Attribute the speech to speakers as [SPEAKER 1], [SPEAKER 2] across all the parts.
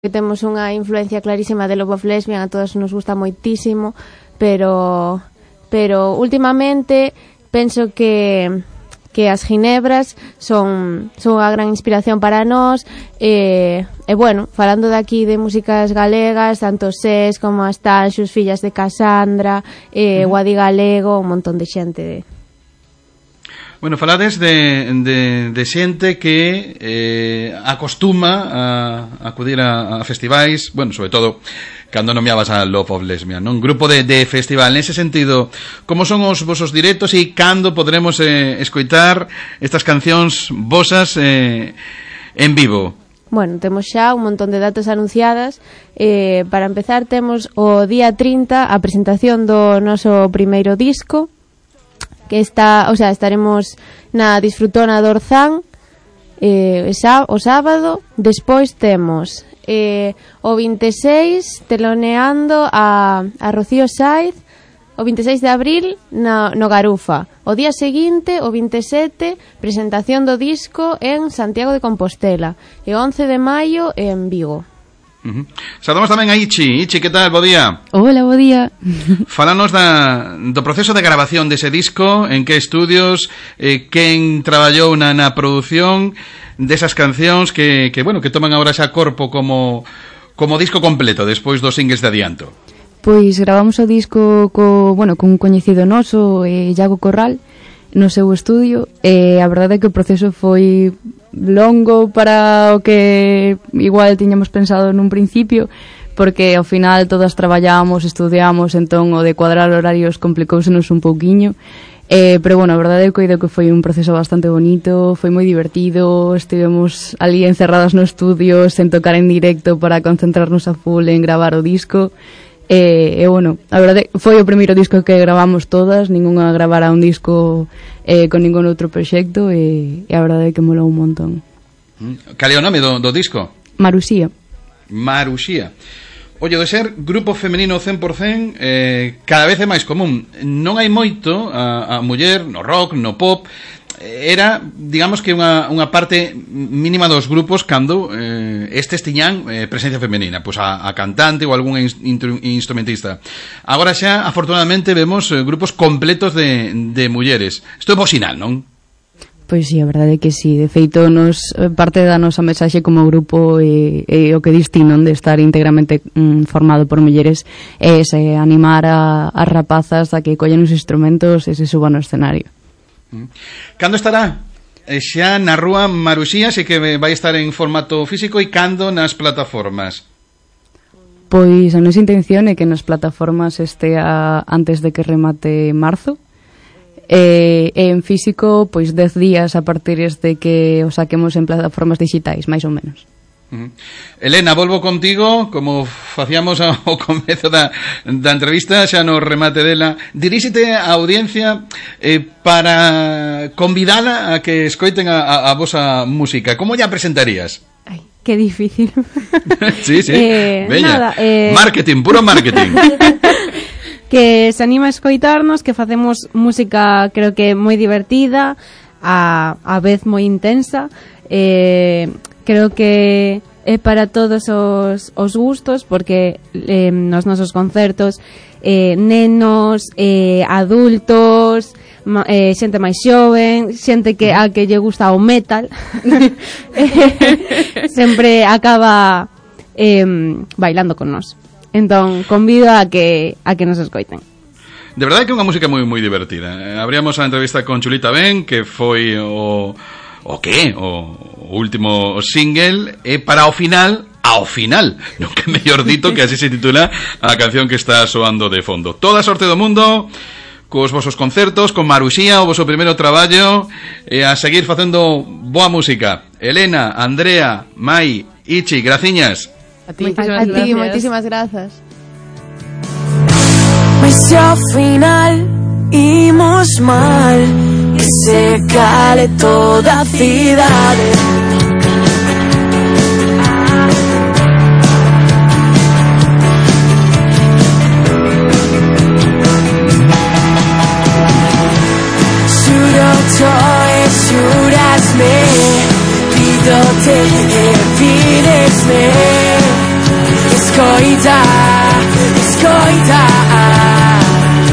[SPEAKER 1] que temos unha influencia clarísima de Love of Lesbian, a todos nos gusta moitísimo, pero últimamente penso que as ginebras son a gran inspiración para nós, e bueno, falando daqui de músicas galegas, tanto SES como as Tanxos, Fillas de Casandra, Guadi Galego, un montón de xente.
[SPEAKER 2] Bueno, falades de xente que acostuma a acudir a festivais, bueno, sobre todo cando nomeabas a Love of Lesbian, non? Un grupo de festival. Nese sentido, como son os vosos directos e cando podremos escoitar estas cancións vosas en vivo?
[SPEAKER 1] Bueno, temos xa un montón de datas anunciadas. Para empezar, temos o día 30 a presentación do noso primeiro disco, que estaremos na Disfrutona do Orzán o sábado. Despois temos o 26 teloneando a Rocío Sáiz, o 26 de abril no Garufa. O día seguinte, o 27, presentación do disco en Santiago de Compostela, e o 11 de maio en Vigo.
[SPEAKER 2] Saludamos tamén a Ichi. Ichi, que tal? Bo día.
[SPEAKER 3] Hola, bo día.
[SPEAKER 2] Falanos do proceso de grabación dese disco, en que estudios, quen traballou na produción desas cancións que toman agora xa corpo como disco completo despois dos singles de adianto.
[SPEAKER 3] Pois gravamos o disco cun coñecido noso, Iago Corral, no seu estudio, e a verdade é que o proceso foi longo para o que igual tiñamos pensado nun principio, porque ao final todas traballamos, estudiamos, entón o de cuadrar horarios complicóusenos un pouquiño, pero bueno, a verdade é que foi un proceso bastante bonito, foi moi divertido, estivemos ali encerradas no estudio sen tocar en directo para concentrarnos a full en gravar o disco. E bueno, a verdade foi o primeiro disco que gravamos todas, ningunha gravara un disco con ningún outro proxecto, e a verdade é que molou un montón.
[SPEAKER 2] Cal é o nome do disco?
[SPEAKER 3] Marusía. Oye, de ser grupo femenino 100%, cada vez é máis común. Non hai moito a muller no rock, no pop. Era, digamos que unha parte mínima dos grupos cando estes tiñan presencia femenina, pois a cantante ou algún instrumentista. Agora xa, afortunadamente, vemos grupos completos de mulleres. Isto é bo sinal, non? Pois sí, a verdade é que sí. De feito, parte da nosa mensaxe como grupo e o que dis ti, non, de estar íntegramente formado por mulleres, é animar as rapazas a que collen os instrumentos e se suban ao escenario.
[SPEAKER 2] Cando estará xa na rúa Marusía, sei que vai estar en formato físico, e cando nas plataformas?
[SPEAKER 3] Pois a nosa intención é que nas plataformas estea antes de que remate marzo, e en físico pois 10 días a partir de que o saquemos en plataformas digitais, máis ou menos.
[SPEAKER 2] Elena, volvo contigo, como facíamos ao comezo da entrevista, xa no remate dela. Diríxete á audiencia para convidala a que escoiten a vosa música. Como lla presentarías?
[SPEAKER 1] Ai, que difícil.
[SPEAKER 2] Sí. Veña, marketing, puro marketing.
[SPEAKER 1] Que se anima a escoitarnos, que facemos música, creo que moi divertida, a vez moi intensa. Creo que é para todos os gustos, porque nos nosos concertos nenos, adultos, xente máis xoven, xente a que lle gusta o metal sempre acaba bailando con nós. Entón, convido a que nos escoiten.
[SPEAKER 2] De verdade que é unha música moi moi divertida. Abríamos a entrevista con Chulita Ben, que foi o último single, e para ao final, non que mellor dito, que así se titula a canción que está soando de fondo. Toda a sorte do mundo cos vosos concertos, con Marusía, o voso primeiro traballo, e a seguir facendo boa música. Elena, Andrea, Mai, Ichi, graciñas.
[SPEAKER 1] A ti, moitísimas grazas.
[SPEAKER 4] Mas se ao final imos mal, que se cale toda a cidade. Xuro e xurasme, pídote e pídesme. escoitar.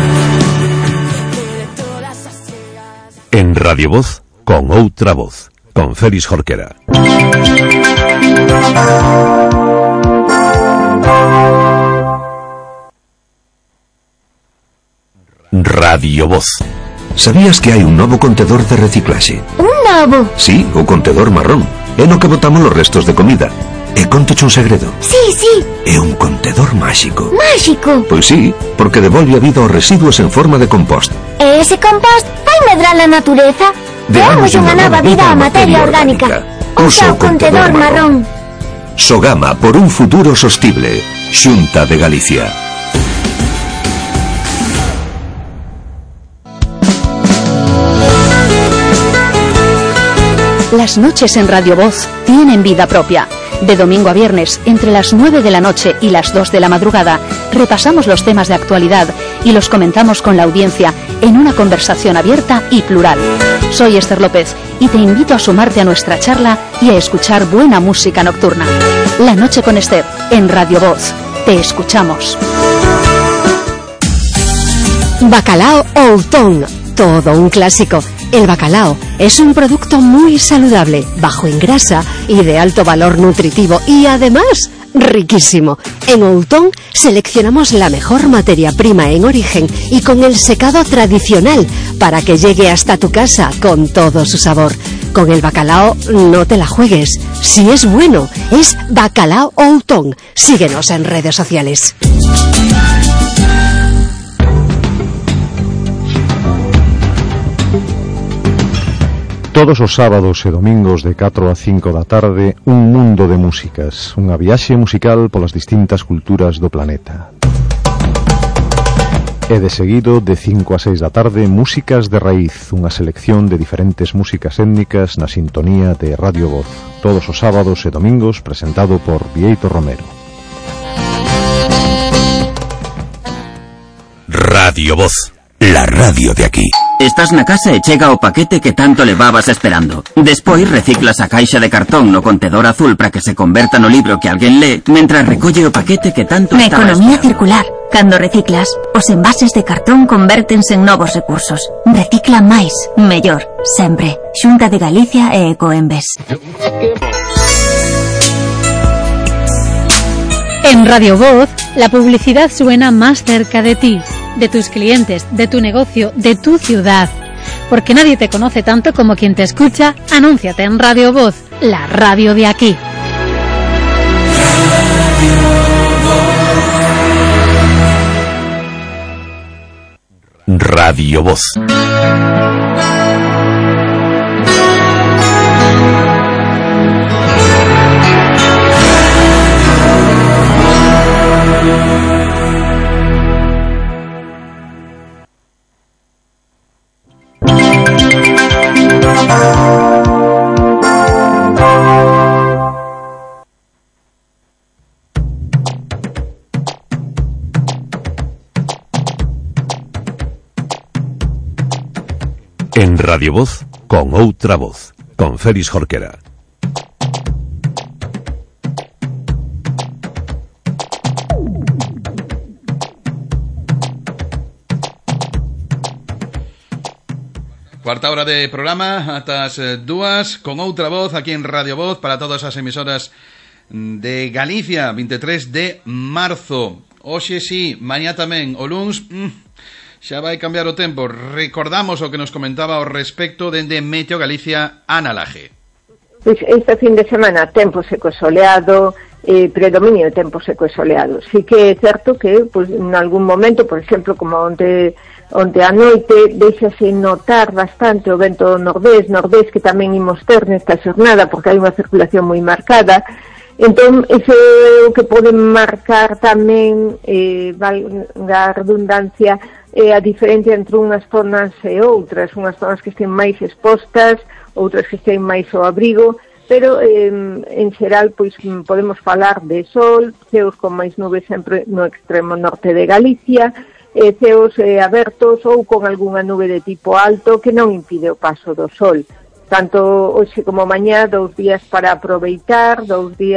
[SPEAKER 5] En Radio Voz, con outra voz, con Félix Jorquera. Radio Voz.
[SPEAKER 6] Sabías que hai un novo contedor de reciclaxe?
[SPEAKER 7] Un novo?
[SPEAKER 6] Sí, o contedor marrón. É no que botamos os restos de comida. E contoche un segredo.
[SPEAKER 7] Sí, sí.
[SPEAKER 6] É un contedor máxico.
[SPEAKER 7] Máxico?
[SPEAKER 6] Pois sí, porque devolve a vida aos residuos en forma de compost.
[SPEAKER 7] E ese compost vai medrar a natureza? Deamos unha nova vida á materia orgánica. Usa o contedor marrón.
[SPEAKER 6] Sogama por un futuro sostible. Xunta de Galicia.
[SPEAKER 8] Las noches en Radio Voz tienen vida propia. De domingo a viernes, entre las 9 de la noche y las 2 de la madrugada, repasamos los temas de actualidad y los comentamos con la audiencia en una conversación abierta y plural. Soy Esther López y te invito a sumarte a nuestra charla y a escuchar buena música nocturna. La noche con Esther, en Radio Voz. Te escuchamos.
[SPEAKER 9] Bacalao Outón, todo un clásico. El bacalao es un producto muy saludable, bajo en grasa y de alto valor nutritivo y además riquísimo. En Outón seleccionamos la mejor materia prima en origen y con el secado tradicional para que llegue hasta tu casa con todo su sabor. Con el bacalao no te la juegues. Si es bueno, es Bacalao Outón. Síguenos en redes sociales.
[SPEAKER 10] Todos os sábados e domingos de 4 a 5 da tarde, un mundo de músicas, unha viaxe musical polas distintas culturas do planeta. E de seguido, de 5 a 6 da tarde, Músicas de Raíz, unha selección de diferentes músicas étnicas na sintonía de Radio Voz. Todos os sábados e domingos, presentado por Vieito Romero.
[SPEAKER 5] Radio Voz, la radio de aquí.
[SPEAKER 11] Estás na casa e chega o paquete que tanto levabas esperando. Despois reciclas a caixa de cartón no contedor azul para que se converta no libro que alguén lee, mentras recolle o paquete que tanto estaba
[SPEAKER 12] esperando. Economía circular. Cando reciclas, os envases de cartón convértense en novos recursos. Recicla máis, mellor, sempre. Xunta de Galicia e Ecoembes.
[SPEAKER 13] En Radio Voz, la publicidad suena más cerca de ti, de tus clientes, de tu negocio, de tu ciudad. Porque nadie te conoce tanto como quien te escucha. Anúnciate en Radio Voz, la radio de aquí.
[SPEAKER 5] Radio Voz. En Radio Voz, con outra voz, con Félix Jorquera.
[SPEAKER 2] Cuarta hora de programa, ata as 2, con outra voz aquí en Radio Voz para todas as emisoras de Galicia, 23 de marzo. Hoxe sí, mañá tamén, o luns... xa vai cambiar o tempo. Recordamos o que nos comentaba ao respecto dende Meteo Galicia, Ana Laje.
[SPEAKER 14] Pois este fin de semana tempo seco e soleado, predominio de tempo seco e soleado. Sí que é certo que pois, en algún momento, por exemplo, como onte a noite, deixase notar bastante o vento nordés que tamén imos ter nesta xornada, porque hai unha circulación moi marcada. Entón, iso é o que pode marcar tamén, valga a redundancia, a diferencia entre unhas zonas e outras, unhas zonas que estén máis expostas, outras que estén máis ao abrigo, pero en xeral pois podemos falar de sol, ceos con máis nubes sempre no extremo norte de Galicia, ceos abertos ou con algunha nube de tipo alto que non impide o paso do sol. Tanto hoxe como mañá, 2 días para aproveitar, 2 días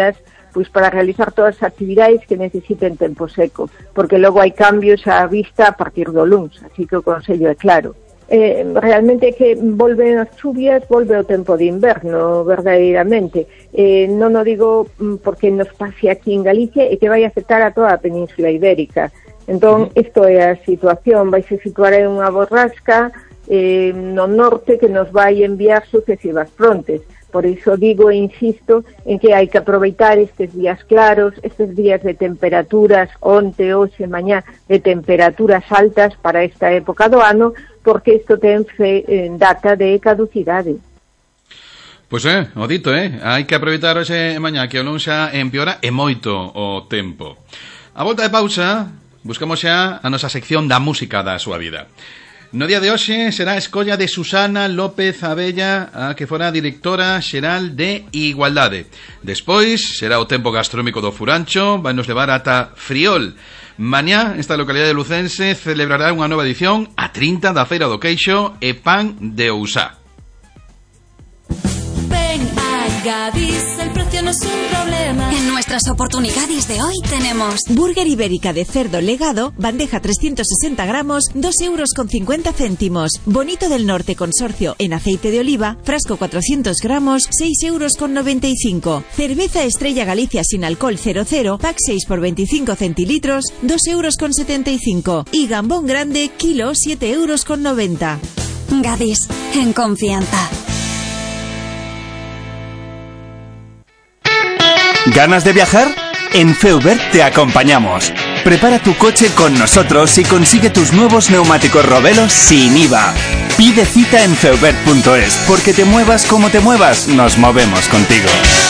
[SPEAKER 14] pois para realizar todas as actividades que necesiten tempo seco, porque logo hai cambios á vista a partir do luns, así que o consello é claro. Realmente que volven as chuvias, volve o tempo de inverno, verdadeiramente. Non o digo porque nos pase aquí en Galicia e que vai afectar a toda a Península Ibérica. Entón, isto é a situación, vai se situar en unha borrasca no norte que nos vai enviar sucesivas frontes. Por iso digo e insisto en que hai que aproveitar estes días claros, estes días de temperaturas, onte, hoxe, mañá, de temperaturas altas para esta época do ano, porque isto ten data de caducidade.
[SPEAKER 2] Pois o dito, hai que aproveitar hoxe e mañá, que o luns xa empeora e moito o tempo. A volta de pausa, buscamos xa a nosa sección da música da súa vida. No día de hoxe será a escolla de Susana López Abella, a que fora directora xeral de Igualdade. Despois será o tempo gastronómico do Furancho, vai nos levar ata Friol. Mañá, esta localidade lucense celebrará unha nova edición a 30 da Feira do Queixo e Pan de Ousá.
[SPEAKER 15] Ven a Gadis, el precio no es un problema.
[SPEAKER 16] En nuestras oportunidades de hoy tenemos
[SPEAKER 17] burger ibérica de cerdo legado, bandeja 360 gramos, 2,50 €. Bonito del Norte consorcio en aceite de oliva, frasco 400 gramos, 6,95 €. Cerveza Estrella Galicia sin alcohol 00, pack 6 por 25 centilitros, 2,75 €. Y gambón grande, kilo, 7,90 €.
[SPEAKER 16] Gadis, en confianza.
[SPEAKER 18] ¿Ganas de viajar? En Feubert te acompañamos. Prepara tu coche con nosotros y consigue tus nuevos neumáticos Robelo sin IVA. Pide cita en feubert.es, porque te muevas como te muevas, nos movemos contigo.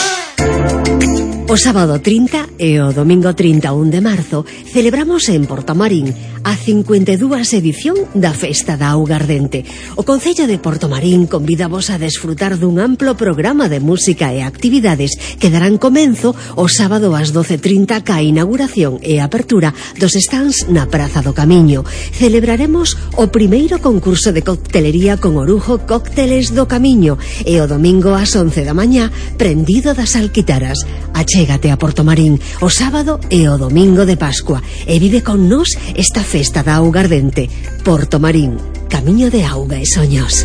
[SPEAKER 9] O sábado 30 e o domingo 31 de marzo celebramos en Portomarín a 52ª edición da Festa da Auga Ardente. O Concello de Portomarín convidavos a desfrutar dun amplo programa de música e actividades que darán comenzo o sábado ás 12:30 ca inauguración e apertura dos stands na Praza do Camiño. Celebraremos o primeiro concurso de coctelería con Orujo Cócteles do Camiño e o domingo ás 11 da mañá Prendido das Alquitaras. Achégate a Portomarín o sábado e o domingo de Pascua e vive con nós esta Festa da Auga Ardente. Portomarín, camiño de auga e soños.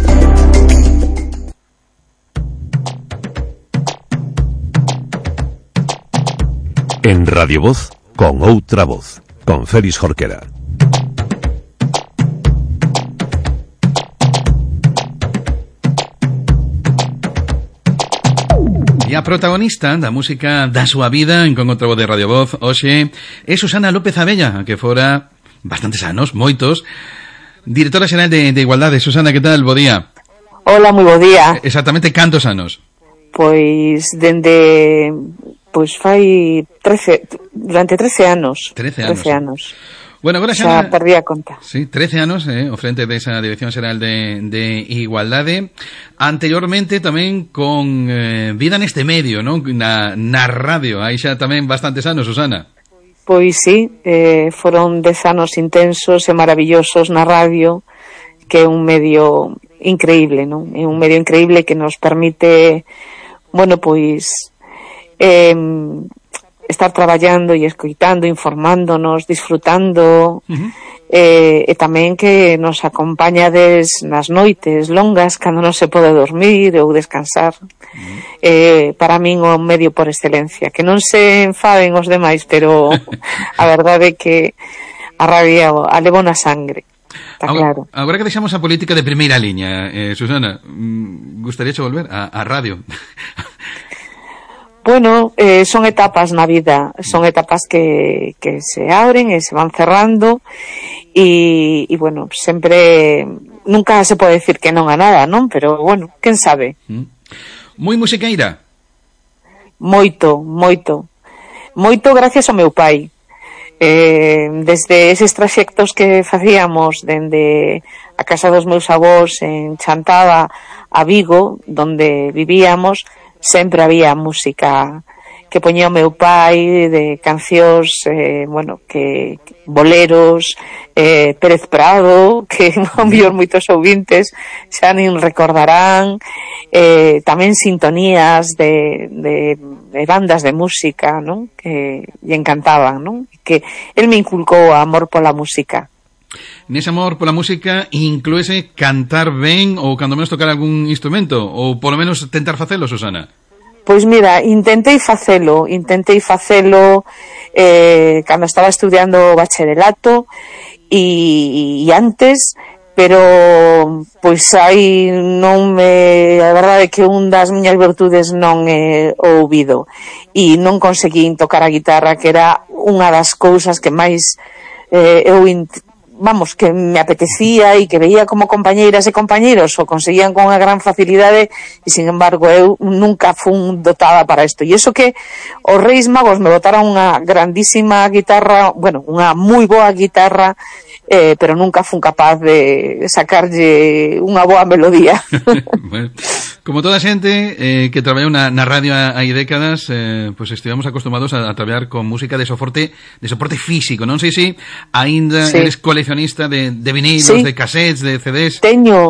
[SPEAKER 5] En Radio Voz, con outra voz, con Félix Jorquera.
[SPEAKER 2] E a protagonista da música da súa vida en Con outra voz de Radio Voz hoxe é Susana López Abella, que fora bastantes anos, moitos, directora xeral de Igualdade. Susana, que tal? Bo día.
[SPEAKER 19] Hola, moi bo día.
[SPEAKER 2] Exactamente cantos anos?
[SPEAKER 19] Pois fai 13 anos.
[SPEAKER 2] 13 anos.
[SPEAKER 19] 13 anos.
[SPEAKER 2] Bueno, agora
[SPEAKER 19] xa perdí a conta.
[SPEAKER 2] Sí, 13 anos, ao frente desa Dirección Xeral de Igualdade. Anteriormente tamén con vida neste medio, non? Na radio. Aí xa tamén bastantes anos, Susana.
[SPEAKER 19] Pois sí, foron 10 anos intensos e maravillosos na radio, que é un medio increíble, non? É un medio increíble que nos permite, bueno, pois estar traballando e escoitando, informándonos, disfrutando, e tamén que nos acompañades nas noites longas cando non se pode dormir ou descansar. Para min o medio por excelencia, que non se enfaden os demais, pero a verdade é que a radio a levo na sangre. Está claro.
[SPEAKER 2] Agora que deixamos a política de primeira liña, Susana, gustaríache volver a radio?
[SPEAKER 19] Bueno, son etapas na vida, son etapas que se abren e se van cerrando e bueno, sempre nunca se pode decir que non a nada, non? Pero bueno, quen sabe?
[SPEAKER 2] Moi musiqueira?
[SPEAKER 19] Moito gracias ao meu pai. Desde eses traxectos que facíamos dende a casa dos meus avós en Chantada a Vigo, donde vivíamos, sempre había música que poñía o meu pai, de cancións, bueno, que boleros, Pérez Prado, que a mellor moitos ouvintes xa nin recordarán, tamén sintonías de bandas de música, non? Que lle encantaban, non? Que el me inculcou o amor pola música.
[SPEAKER 2] Nese amor pola música inclúese cantar ben ou cando menos tocar algún instrumento ou polo menos tentar facelo, Susana?
[SPEAKER 19] Pois mira, intentei facelo cando estaba estudiando bacharelato e antes, pero pois aí non me, a verdade é que un das miñas virtudes non é o ouvido e non conseguín tocar a guitarra, que era unha das cousas que máis que me apetecía e que veía como compañeiras e compañeiros o conseguían con unha gran facilidade e, sin embargo, eu nunca fun dotada para isto. E iso que os Reis Magos me botaron unha grandísima guitarra, bueno, unha moi boa guitarra, pero nunca fun capaz de sacarlle unha boa melodía.
[SPEAKER 2] Bueno, como toda xente que traballou na radio hai décadas, pues estivemos acostumados a traballar con música de soporte físico. Non sei se aínda eres coleccionista de vinilos, de cassettes, de CDs.
[SPEAKER 19] Teño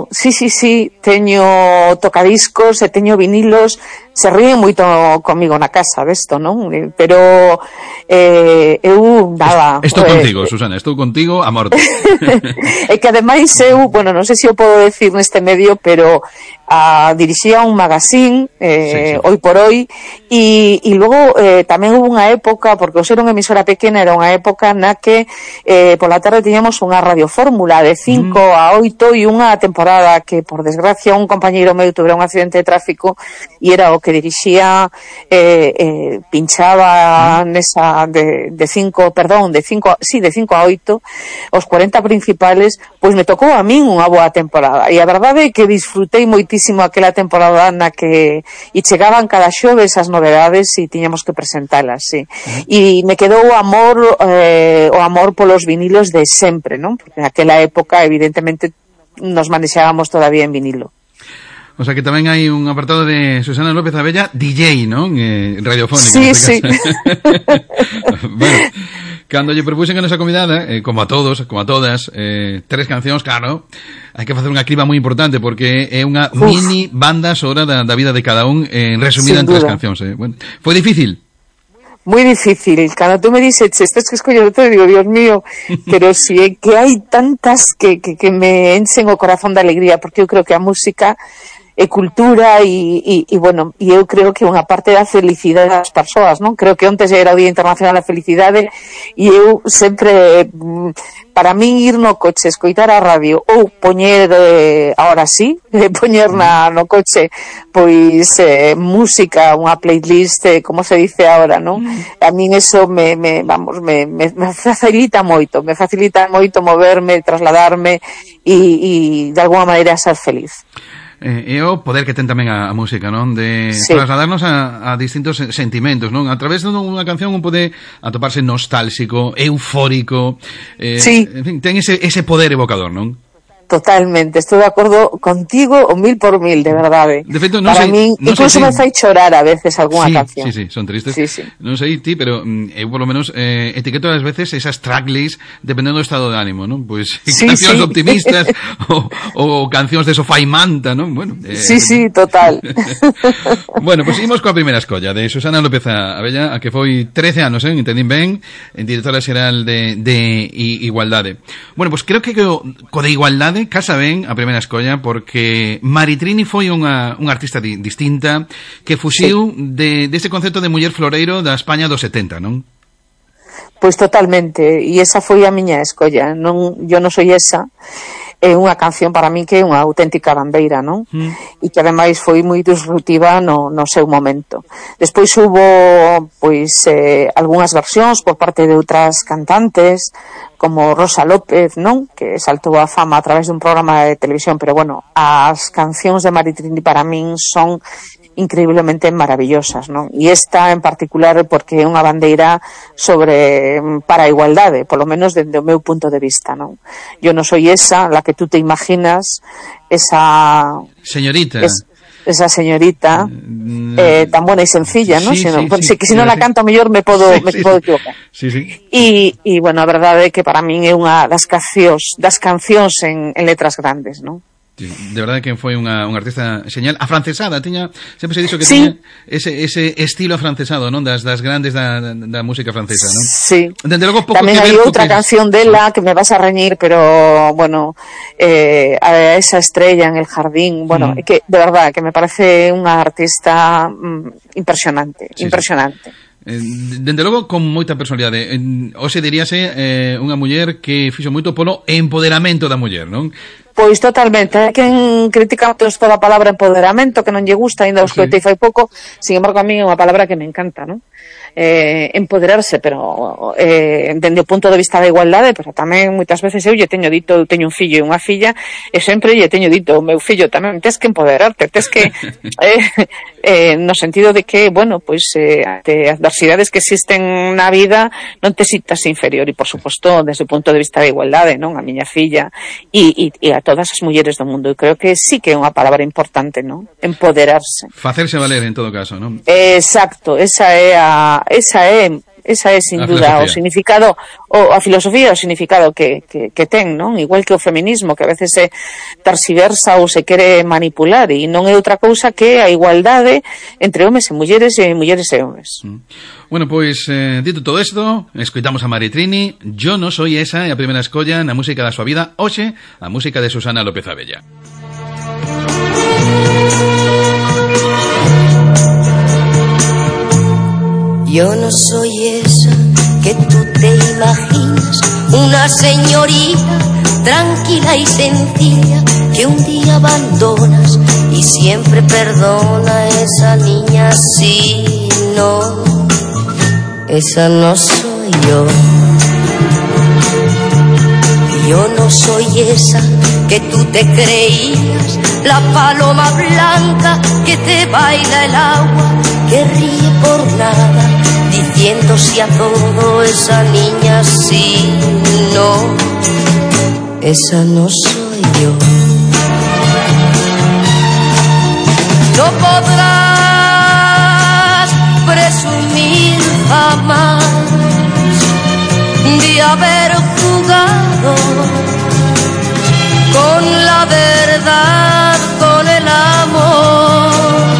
[SPEAKER 19] tocadiscos e teño vinilos. Se ríen moito comigo na casa desto, non? Pero eu nada.
[SPEAKER 2] Estou contigo, Susana, estou contigo a morte.
[SPEAKER 19] É que ademais eu, bueno, non sei se o podo decir neste medio, pero dirixía un magazín Hoy por Hoy e logo tamén hubo unha época, porque o ser unha emisora pequena era unha época na que pola tarde tiñamos unha radiofórmula de 5 a 8 e unha temporada que, por desgracia, un compañeiro meu tuvera un accidente de tráfico e era o que dirixía, pinchaba nesa de 5 a 8 os 40 principales, pois me tocou a min unha boa temporada e a verdade é que disfrutei moitísimo aquela temporada na que chegaban cada xoves as novedades e tiñamos que presentalas, e me quedou o amor polos vinilos de sempre, non? Porque naquela época evidentemente nos manexábamos todavía en vinilo.
[SPEAKER 2] O sea que tamén hai un apartado de Susana López Abella, DJ, non? Radiofónica.
[SPEAKER 19] Sí.
[SPEAKER 2] Bueno, cando lle propuxen a nosa convidada, como a todos, como a todas, 3 cancións, claro, hai que facer unha criba moi importante porque é unha mini banda sonora da vida de cada un, resumida en 3 cancións. Bueno, foi difícil?
[SPEAKER 19] Moi difícil. Cando tú me dices, estás que escoller todo, digo, Dios mío, pero si é que hai tantas que me enchen o corazón de alegría, porque eu creo que a música é cultura e bueno, e eu creo que unha parte da felicidade das persoas, non? Creo que onte era o Día Internacional da Felicidade e eu sempre, para min ir no coche, escoitar a radio ou poñer, ahora sí, poñer no coche pois música, unha playlist, como se dice ahora, non? A min eso me facilita moito, moverme, trasladarme e de alguma maneira ser feliz.
[SPEAKER 2] E o poder que ten tamén a música, non? De trasladarnos a distintos sentimentos, non? A través dunha canción un pode atoparse nostálxico, eufórico, en fin, ten ese poder evocador, non?
[SPEAKER 19] Totalmente, estou de acordo contigo o 1000%, de verdade.
[SPEAKER 2] De feito,
[SPEAKER 19] para min, incluso me fai chorar a veces algunha canción.
[SPEAKER 2] Sí, son tristes. Non sei ti, pero eu por lo menos etiqueto ás veces esas tracklists dependendo do estado de ánimo, non? Pois cancións optimistas ou cancións de sofá e manta, non? Bueno,
[SPEAKER 19] sí, total.
[SPEAKER 2] Bueno, pois seguimos coa primeira escolla de Susana López Abella, a que foi 13 anos, entendín ben, en directora xeral de Igualdade. Bueno, pois creo que co de Igualdade casa ben a primeira escolla porque Maritrini foi unha artista distinta que fuxiu deste concepto de muller floreiro da España dos 70, non?
[SPEAKER 19] Pois totalmente, e esa foi a miña escolla. Yo non soy esa. É unha canción para mí que é unha auténtica bandeira, non? E que ademais foi moi disruptiva no seu momento. Despois hubo pois algunhas versións por parte de outras cantantes como Rosa López, non? Que saltou a fama a través dun programa de televisión, pero bueno, as cancións de Maritrini para min son increíblemente maravillosas, non? E esta en particular porque é unha bandeira para a igualdade, polo menos dende o meu punto de vista, non? Yo non soy esa, la que tú te imaginas, esa
[SPEAKER 2] señorita.
[SPEAKER 19] esa señorita tan buena y sencilla, ¿no?
[SPEAKER 2] Sí,
[SPEAKER 19] se non la canto mellor me podo equivocar.
[SPEAKER 2] Sí.
[SPEAKER 19] E bueno, a verdade é que para min é unha das cancións en letras grandes, ¿no?
[SPEAKER 2] De verdade que foi unha artista xeñal, afrancesada, sempre se dixo que tiña ese estilo afrancesado, non? Das grandes da música francesa, non?
[SPEAKER 19] Sí.
[SPEAKER 2] Dende logo pouco
[SPEAKER 19] tamén
[SPEAKER 2] que
[SPEAKER 19] hai
[SPEAKER 2] ver
[SPEAKER 19] outra canción dela que me vas a reñir, pero bueno, a esa estrella en el jardín, bueno, que de verdade que me parece unha artista impresionante.
[SPEAKER 2] Dende logo con moita personalidade. Hoxe diríase unha muller que fixo moito polo empoderamento da muller, non?
[SPEAKER 19] Pois totalmente, hai quen critica toda a palabra empoderamento, que non lle gusta, ainda os coitei fai pouco, sin embargo a mí é unha palabra que me encanta, non? Empoderarse, pero dende o punto de vista da igualdade, pero tamén moitas veces eu lle teño dito, eu teño un fillo e unha filla, e sempre lle teño dito, o meu fillo tamén, tes que empoderarte, tes que no sentido de que, bueno, pois ante adversidades que existen na vida non te sintas inferior, e por suposto desde o punto de vista da igualdade, non? A miña filla e a todas as mulleres do mundo, e creo que sí que é unha palabra importante, non? Empoderarse.
[SPEAKER 2] Facerse valer en todo caso, non?
[SPEAKER 19] Exacto, esa é sin duda o significado, a filosofía, o significado que ten, non? Igual que o feminismo, que a veces se tarsiversa ou se quere manipular, e non é outra cousa que a igualdade entre homes e mulleres e homes.
[SPEAKER 2] Bueno, pois, dito todo isto, escoitamos a Maritrini, Yo no soy esa, e a primeira escolla na música da súa vida, hoxe, a música de Susana López Abella.
[SPEAKER 20] Yo no soy esa que tú te imaginas, una señorita tranquila y sencilla que un día abandonas y siempre perdona. Esa niña sí, no, esa no soy yo. Yo no soy esa que tú te creías, la paloma blanca que te baila el agua, que ríe por nada, diciendo sí a todo. Esa niña sí, no, esa no soy yo. No podrás presumir jamás de haber jugado con la verdad, con el amor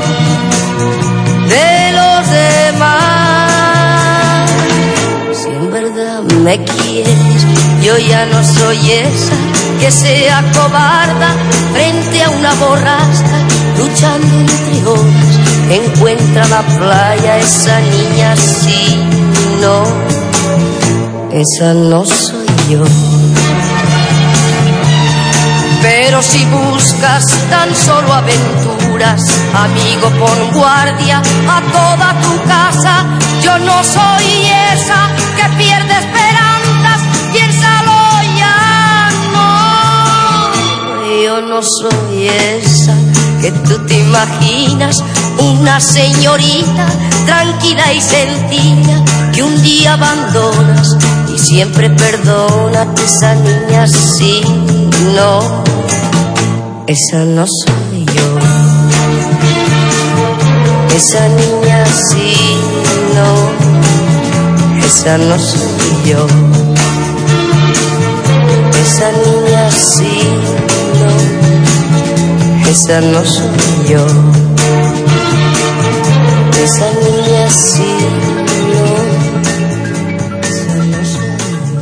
[SPEAKER 20] de los demás. Si en verdad me quieres, yo ya no soy esa que sea cobarda frente a una borrasca, luchando entre olas, encuentra la playa. Esa niña sí, no, esa no soy yo. Pero si buscas tan solo aventuras, amigo, pon guardia a toda tu casa. Yo no soy esa que pierde esperanzas, piénsalo ya, no. Yo no soy esa que tú te imaginas, una señorita tranquila y sencilla que un día abandonas y siempre perdona. Esa niña sí, no, esa no soy yo. Esa niña sí, no, esa no soy yo. Esa niña sí, no, esa no soy yo. Esa niña sí, no, esa no soy yo.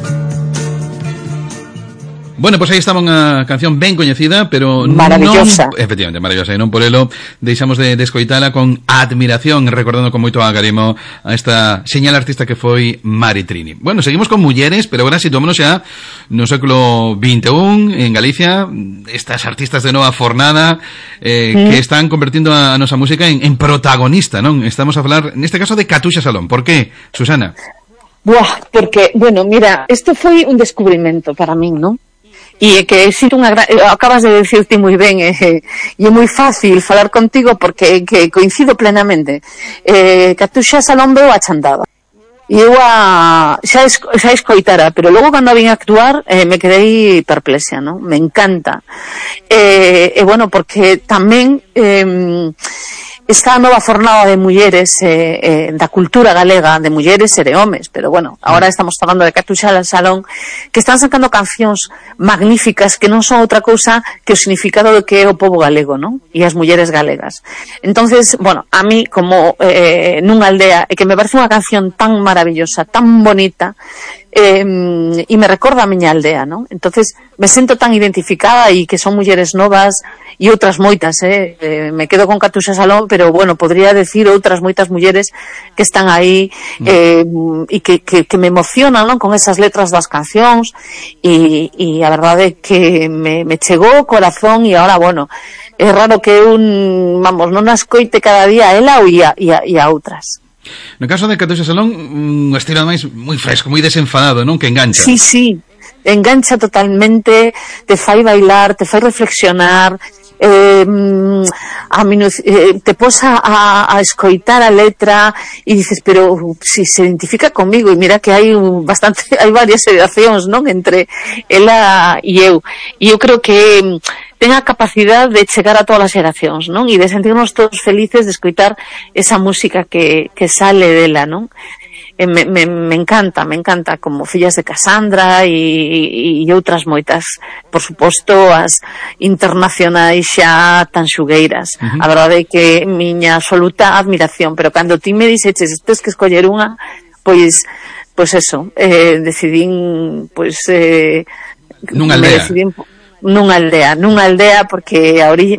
[SPEAKER 2] Bueno, pois aí estaba unha canción ben coñecida, pero
[SPEAKER 19] maravillosa.
[SPEAKER 2] Efectivamente, maravillosa, e non por elo deixamos de escoitala con admiración, recordando con moito agarimo a esta señal artista que foi Maritrini. Bueno, seguimos con mulleres, pero agora situámonos xa no século XXI en Galicia, estas artistas de nova fornada que están convertindo a nosa música en protagonista, non? Estamos a falar, neste caso, de Catuxa Salón. Por que, Susana?
[SPEAKER 19] Buah, porque, bueno, mira, isto foi un descubrimento para min, non? E que sinto acabas de decirte moi ben, e é moi fácil falar contigo porque que coincido plenamente. Catuxa Salón veu a Chandaba. E eu xa escoitara, pero logo cando a vin actuar me quedei perplexa, non? Me encanta. E bueno, porque tamén esta nova fornada de mulleres da cultura galega, de mulleres e de homes, pero bueno, agora estamos falando de Catuxa Salón, que están sacando cancións magníficas que non son outra cousa que o significado do que é o pobo galego, non? E as mulleres galegas. Entonces, bueno, a mí como nunha aldea, que me parece unha canción tan maravillosa, tan bonita, e me recorda a miña aldea, non? Entonces, me siento tan identificada e que son mulleres novas e outras moitas, me quedo con Catuxa Salón, pero bueno, podría decir outras moitas mulleres que están aí e que me emocionan, non? Con esas letras das cancións e a verdade é que me chegou o corazón e agora, bueno, é raro que vamos, non as coite cada día a ela e a outras.
[SPEAKER 2] No caso de Catuxa Salón, un estilo máis moi fresco, moi desenfadado, non? Que engancha.
[SPEAKER 19] Sí, engancha totalmente, te fai bailar, te fai reflexionar, te posa a escoitar a letra e dices, pero si se identifica comigo, e mira que hai varias xeracións, non? Entre ela e eu creo que ten a capacidade de chegar a todas as xeracións, non? E de sentirnos todos felices de escoitar esa música que sale dela, non? Me encanta, como Fillas de Casandra e outras moitas, por suposto as internacionais xa tan xugueiras. A verdade é que miña absoluta admiración, pero cando ti me dixeches tes que escoller unha, pois eso, decidín
[SPEAKER 2] nunha aldea.
[SPEAKER 19] Nunha aldea, porque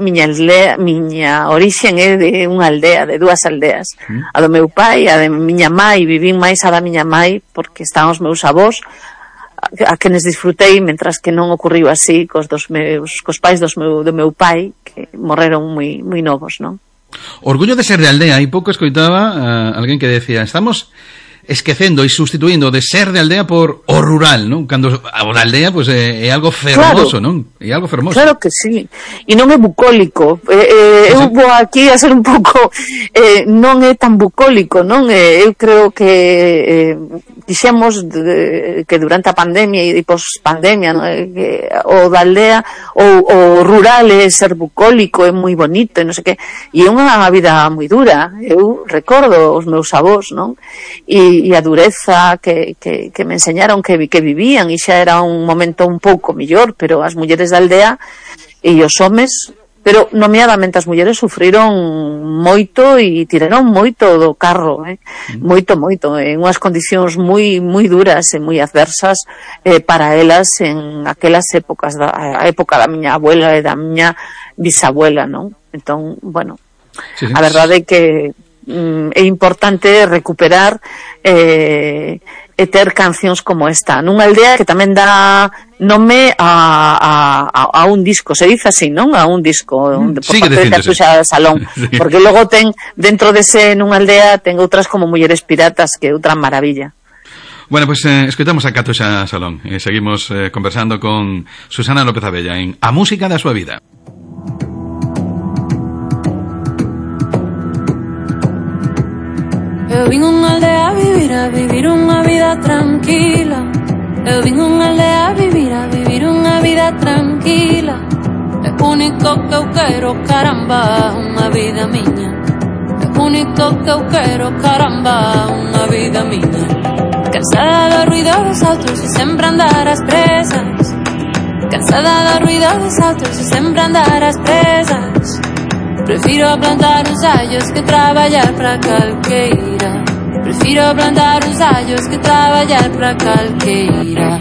[SPEAKER 19] miña orixen é de unha aldea, de dúas aldeas, a do meu pai, a de miña mai, vivín máis a da miña mai porque estaban os meus avós a quenes disfrutei, mentras que non ocurriu así cos pais do meu pai, que morreron moi novos, non?
[SPEAKER 2] Orgullo de ser de aldea. Hai pouco escoitaba alguén que decía, estamos esquecendo e sustituindo de ser de aldea por o rural, non? Cando a aldea pois é algo fermoso, claro, non? É algo fermoso.
[SPEAKER 19] Claro que sí. E non é bucólico. Eu vou aquí a ser un pouco non é tan bucólico, non? Eu creo que dixemos que durante a pandemia e post-pandemia, non? O da aldea o rural é ser bucólico, é moi bonito, e non sei que. E é unha vida moi dura. Eu recordo os meus avós, non? E a dureza que me enseñaron que vivían, e xa era un momento un pouco mellor, pero as mulleres da aldea e os homes, pero nomeadamente as mulleres sufriron moito e tiraron moito do carro, moito, en unhas condicións moi duras e moi adversas para elas en aquelas épocas, a época da miña abuela e da miña bisabuela, non? Entón, bueno, a verdade é que é importante recuperar e ter cancións como esta nunha aldea que tamén dá nome a un disco, se dice así, non? A un disco por parte de Catuxa Salón, porque logo ten dentro dese nunha aldea ten outras como Mulleres Piratas, que é outra maravilla.
[SPEAKER 2] Bueno, pues escoitamos a Catuxa Salón e seguimos conversando con Susana López Abella en A Música da Súa Vida.
[SPEAKER 15] Eu vim unha aldea a vivir unha vida tranquila. Eu vim unha aldea a vivir unha vida tranquila. É único que eu quero, caramba, unha vida miña. É único que eu quero, caramba, unha vida miña. Cansada do ruido dos autos e sempre andar ás presas. Cansada do ruido dos autos e sempre andar ás presas. Prefiro plantar os allos que traballar para calqueira. Prefiro plantar os allos que traballar para calqueira.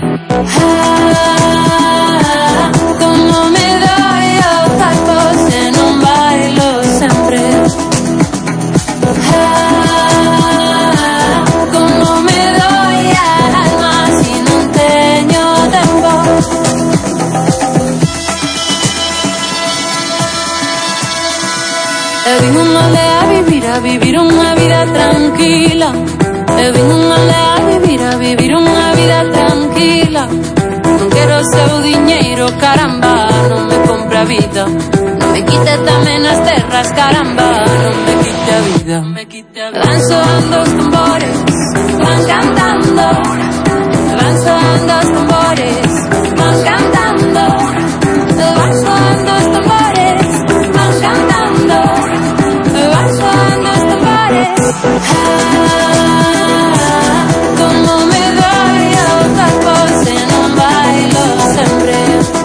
[SPEAKER 15] Como me dói o corpo se non bailo sempre. Como me dói a alma se non teño tempo. Eu vim unha aldea a vivir unha vida tranquila. Eu vim unha aldea a vivir unha vida tranquila. Non quero seu diñeiro, caramba, non me compra a vida. Non me quite tamén as terras, caramba, non me quite a vida. Van soando os tambores, van van cantando, van sonando los tambores, van cantando, van sonando los tambores, van cantando, van sonando los tambores. Como me doy a cuerpo se non bailo sempre.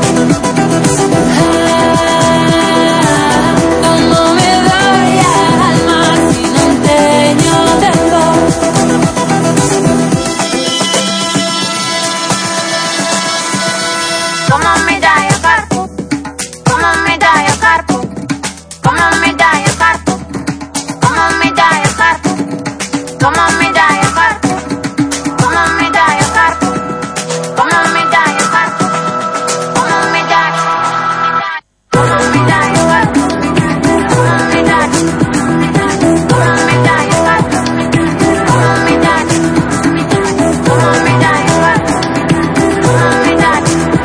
[SPEAKER 15] Como me doy a alma si non teño tempo.
[SPEAKER 7] Como me dai o corpo, como me dai o corpo, como me dai o corpo, como me dai o corpo, como me dai o corpo, como me dai o corpo, como me dai o corpo, como me dai, como me dai o corpo, como me dai, como me dai o corpo, como me dai, como me dai o corpo, como me dai.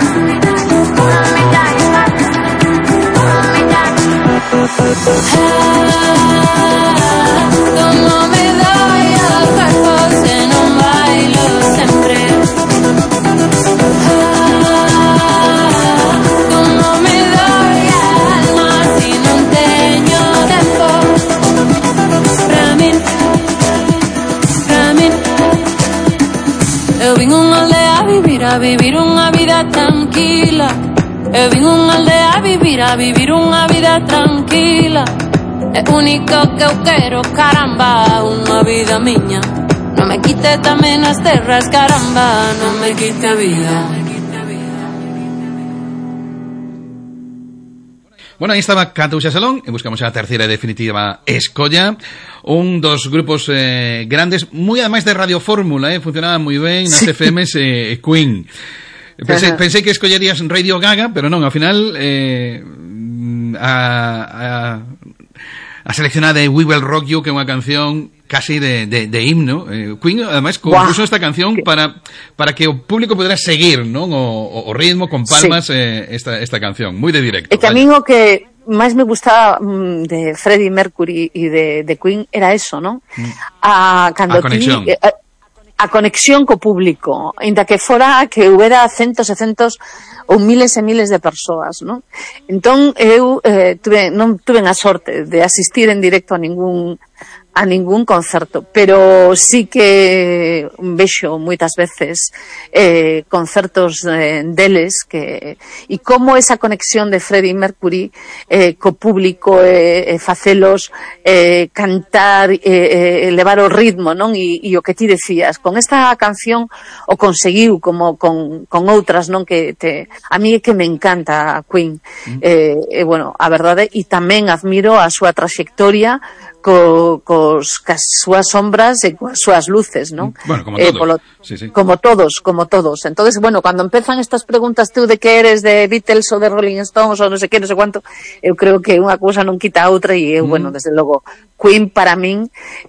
[SPEAKER 15] Como me doy al cuerpo se non bailo sempre. Como me doy al alma si non teño tempo. Pra min, eu vin unha aldea a vivir unha vida tranquila. Eu vin unha aldea a vivir unha vida tranquila. É único que eu quero, caramba, unha vida miña. Non me quite tamén as terras, caramba, non me quite a vida.
[SPEAKER 2] Bueno, aí estaba Catuxa Salón e buscamos a terceira e definitiva escolla. Un dos grupos grandes, moi ademais de Radio Fórmula, funcionaba moi ben nas FMs Queen. Pensei que escollerías Radio Gaga, pero non, ao final a seleccionada de We Will Rock You, que é unha canción casi de himno. Queen, ademais, compuso esta canción para que o público pudera seguir, non, o ritmo con palmas esta canción, moi de directo.
[SPEAKER 19] E que a mí o que máis me gustaba de Freddie Mercury e de Queen era eso, non? A conexión. A conexión co público, ainda que fora que houbera centos e centos ou miles e miles de persoas, non? Entón, eu non tuve a sorte de asistir en directo a ningún concerto, pero sí que vexo moitas veces concertos deles e como esa conexión de Freddie Mercury co público facelos cantar, elevar o ritmo, non? E o que ti decías, con esta canción o conseguiu como con outras, non? Que a mí é que me encanta Queen. Bueno, a verdade, e tamén admiro a súa traxectoria cas súas sombras e coas súas luces, non?
[SPEAKER 2] Bueno, como todos. Sí.
[SPEAKER 19] Como todos. Entonces, bueno, cando empezan estas preguntas tú de que eres, de Beatles ou de Rolling Stones ou non sei que, non sei cuánto, eu creo que unha cousa non quita a outra e eu, bueno, desde logo, Queen para min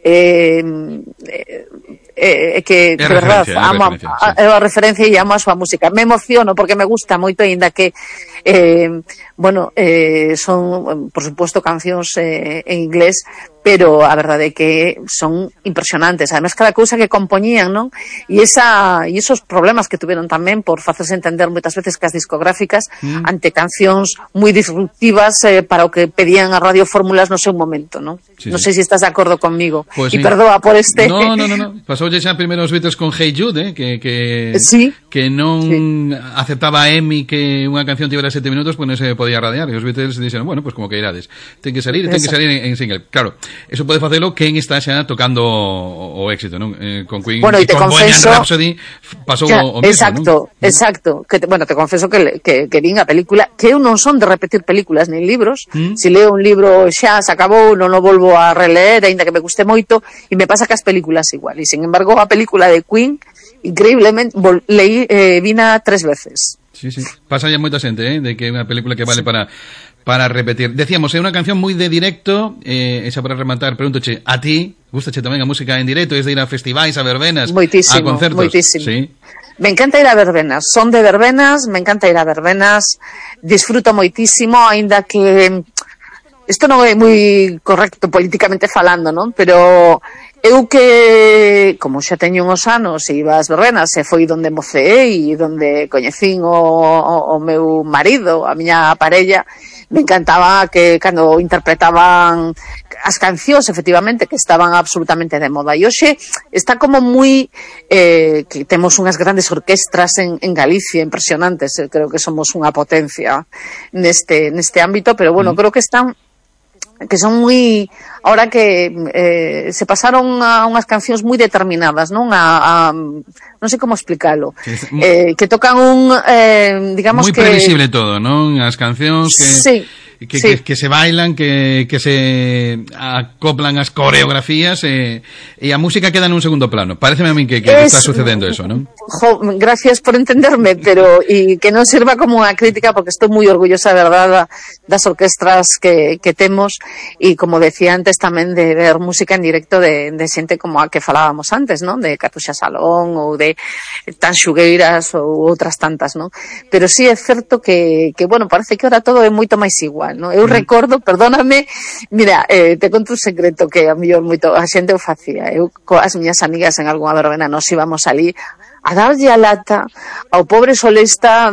[SPEAKER 19] que de verdad amo a referencia e amo a súa música. Me emociono porque me gusta moito, aínda que son, por suposto, cancións en inglés, pero a verdade é que son impresionantes. Además, cada cousa que compoñían, non? E esos problemas que tuveron tamén por facerse entender moitas veces que as discográficas ante cancións moi disruptivas para o que pedían as radiofórmulas no seu momento, non? Non sei se estás de acordo conmigo.
[SPEAKER 2] Pues
[SPEAKER 19] e perdoa por este...
[SPEAKER 2] No. Pasoulle xa primeiro os Beatles con Hey Jude, que non aceptaba a EMI que unha canción tivera 7 minutos, pues non se podía radiar. E os Beatles dixeron, bueno, pues como que irades. Ten que salir en single. Claro, eso pode facelo quen está xa tocando o éxito, non? Con Queen,
[SPEAKER 19] bueno, e te
[SPEAKER 2] con
[SPEAKER 19] confeso,
[SPEAKER 2] Bohemian Rhapsody pasou o mesmo, non?
[SPEAKER 19] Exacto. Te confeso que vin a película, que eu non son de repetir películas nin libros. Se leo un libro xa se acabou, non o volvo a releer, aínda que me guste moito, e me pasa que as películas igual. E sin embargo, a película de Queen, increíblemente, vina 3 veces.
[SPEAKER 2] Sí. Pasa ya moita xente, de que é unha película que vale para repetir. Decíamos, é unha canción moi de directo, esa para rematar, pregúntoche, a ti, gustache tamén a música en directo, es de ir a festivais, a verbenas, a concertos?
[SPEAKER 19] Moitísimo.
[SPEAKER 2] Sí.
[SPEAKER 19] Me encanta ir a verbenas, son de verbenas, me encanta ir a verbenas, disfruto moitísimo, aínda que isto non é moi correcto políticamente falando, non? Pero Eu que, como xa teño uns anos e iba ás verbenas, e foi donde moceei e donde coñecín o meu marido, a miña parella, me encantaba que cando interpretaban as cancións, efectivamente, que estaban absolutamente de moda. E hoxe está como moi que temos unhas grandes orquestras en Galicia impresionantes. Creo que somos unha potencia neste ámbito, pero bueno, creo que son moi, ahora que se pasaron a unhas cancións moi determinadas, non non sei como explicalo, que tocan digamos
[SPEAKER 2] moi
[SPEAKER 19] que
[SPEAKER 2] previsible todo, non? As cancións que
[SPEAKER 19] sí.
[SPEAKER 2] Que se bailan, que se acoplan as coreografías e a música queda nun segundo plano. Pareceme a min que está sucedendo eso, non?
[SPEAKER 19] Gracias por entenderme, pero e que non sirva como unha crítica, porque estou moi orgullosa, de verdade, das orquestras que temos, e como decía antes tamén de ver música en directo de xente como a que falábamos antes, non? De Catuxa Salón ou de Tanxugueiras ou outras tantas, non? Pero sí é certo que bueno, parece que ahora todo é moito máis igual. No? Eu recordo, perdóname, mira, te conto un secreto que a mellor moito a xente o facía. Eu coas miñas amigas en algunha verbena nos íbamos ali a darlle a lata ao pobre solista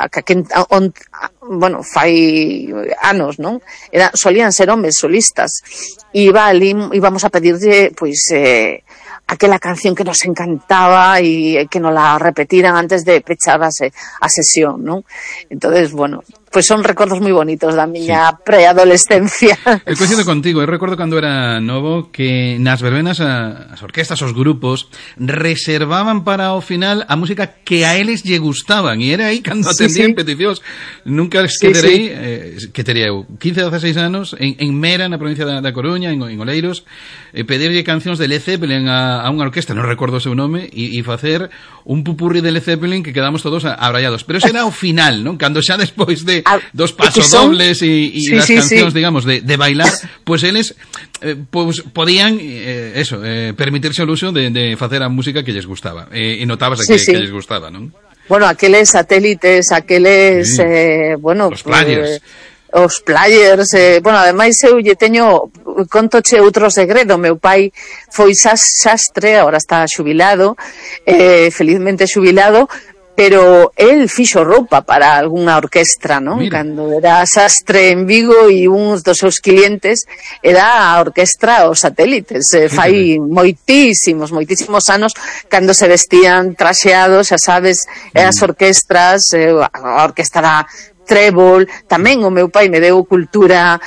[SPEAKER 19] bueno, fai anos, non? Solían ser homes solistas. Íbamos a pedirlle, pois, aquela canción que nos encantaba e que nos la repetiran antes de pechar a sesión, non? Entonces, bueno, pues son recordos moi bonitos da miña preadolescencia.
[SPEAKER 2] Eu coincido contigo, eu recordo cando era novo que nas verbenas as orquestas, os grupos reservaban para o final a música que a eles lle gustaban, e era aí cando atendían peticións. Nunca esquecerei, que teria eu 15 ou 16 anos en Mera, na provincia da Coruña, en Oleiros, pedirlle cancións de Led Zeppelin a unha orquesta, non recordo o seu nome, e facer un pupurri de Led Zeppelin que quedamos todos abrallados. Pero ese era o final, non? Cando xa despois de dos pasodobles e das cancións, digamos, de bailar, pues eles podían permitirse o luxo de facer a música que lles gustaba, e notabas que lles gustaba, non?
[SPEAKER 19] Bueno, aqueles satélites, bueno,
[SPEAKER 2] os players.
[SPEAKER 19] Os players, bueno, ademais eu lle teño, contoche outro segredo. Meu pai foi xastre, agora está xubilado, felizmente xubilado, pero él fixo roupa para algunha orquestra, non? Cando era xastre en Vigo, e uns dos seus clientes era a orquestra Os Satélites. Fai moitísimos anos, cando se vestían traxeados, xa sabes, as orquestras, a orquestra da Trébol. Tamén o meu pai me deu cultura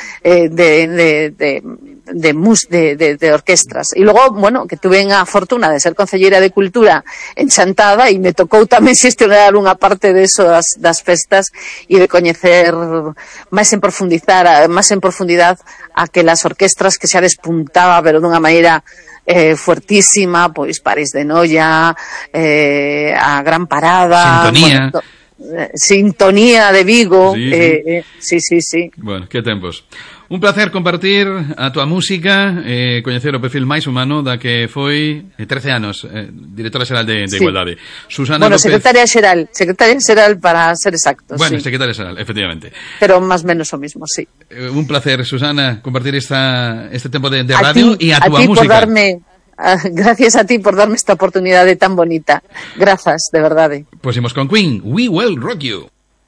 [SPEAKER 19] de orquestras. E logo, bueno, que tuve a fortuna de ser concelleira de Cultura en Chantada, e me tocou tamén xestionar unha parte de eso das festas, e de coñecer máis en profundidade aquelas orquestras que xa despuntaba, pero dunha maneira fuertísima, pois París de Noia, a Gran Parada, Sintonía de Vigo. Sí.
[SPEAKER 2] Bueno, que tempos. Un placer compartir a túa música, coñecer o perfil máis humano da que foi 13 anos, directora xeral de Igualdade. Susana López.
[SPEAKER 19] secretaria xeral para ser exactos.
[SPEAKER 2] Bueno, secretaria xeral, efectivamente.
[SPEAKER 19] Pero máis menos o mismo, sí.
[SPEAKER 2] Un placer, Susana, compartir este tempo de radio e a túa música.
[SPEAKER 19] Gracias a ti por darme esta oportunidade tan bonita. Grazas, de verdade.
[SPEAKER 2] Pois imos con Queen, We Will Rock You.